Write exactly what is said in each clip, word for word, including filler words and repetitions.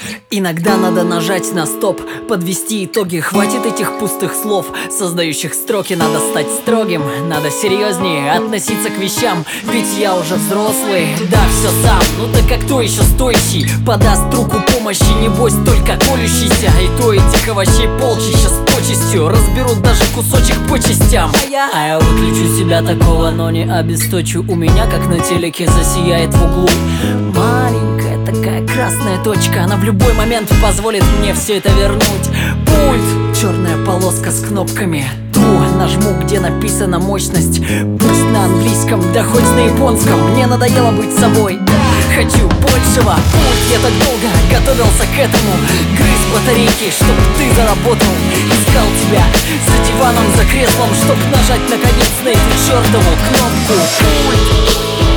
Иногда надо нажать на стоп, подвести итоги. Хватит этих пустых слов, создающих строки. Надо стать строгим, надо серьезнее относиться к вещам. Ведь я уже взрослый, да, все сам. Ну так а кто еще стоящий подаст руку помощи? Небось только колющийся. И то этих овощей полчища с почестью разберут даже кусочек по частям. А я, а я выключу себя такого, но не обесточу. У меня как на телеке засияет в углу маленькая такая красная точка. Она в любой момент позволит мне все это вернуть. Пульт, черная полоска с кнопками. Ту нажму, где написана мощность. Пусть на английском, да хоть на японском. Мне надоело быть собой, хочу большего. Пульт, я так долго готовился к этому. Грыз батарейки, чтоб ты заработал. Искал тебя за диваном, за креслом, чтоб нажать наконец на эту чертову кнопку. Пульт.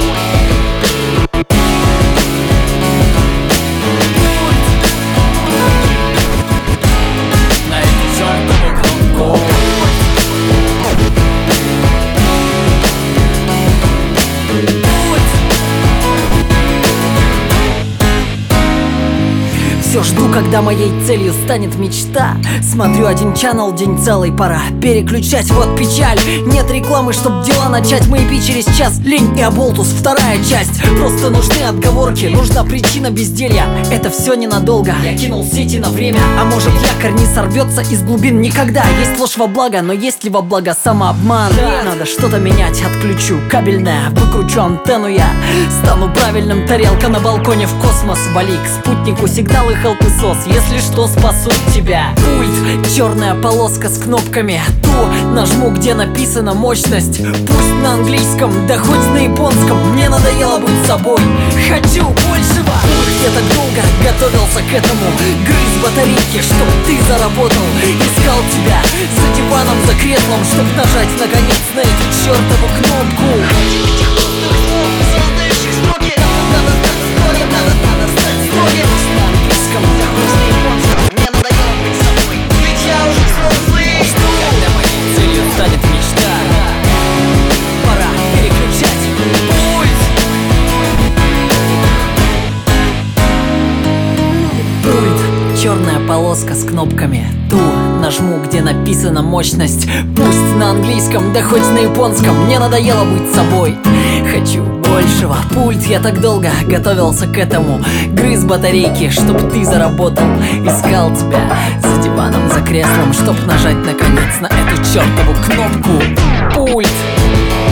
Все жду, когда моей целью станет мечта. Смотрю один чаннел, день целый, пора переключать, вот печаль. Нет рекламы, чтоб дела начать. Мэйби через час, лень и оболтус, вторая часть. Просто нужны отговорки, нужна причина безделья. Это все ненадолго, я кинул сети на время. А может якорь не сорвется из глубин никогда. Есть ложь во благо, но есть ли во благо самообман? Да. Надо что-то менять, отключу кабельное, выкручу антенну я. Стану правильным, тарелка на балконе в космос. Вали к спутнику сигналы, хелпысос, если что, спасут тебя. Пульт, черная полоска с кнопками. Ту нажму, где написана мощность. Пусть на английском, да хоть на японском. Мне надоело быть собой, хочу большего. Пульт, я так долго готовился к этому. Грыз батарейки, чтоб ты заработал. Искал тебя за диваном, за креслом, чтоб нажать наконец на эту чертову кнопку. Черная полоска с кнопками. Ту нажму, где написана мощность. Пусть на английском, да хоть на японском. Мне надоело быть собой, хочу большего. Пульт, я так долго готовился к этому. Грыз батарейки, чтоб ты заработал. Искал тебя за диваном, за креслом, чтоб нажать наконец на эту чертову кнопку. Пульт.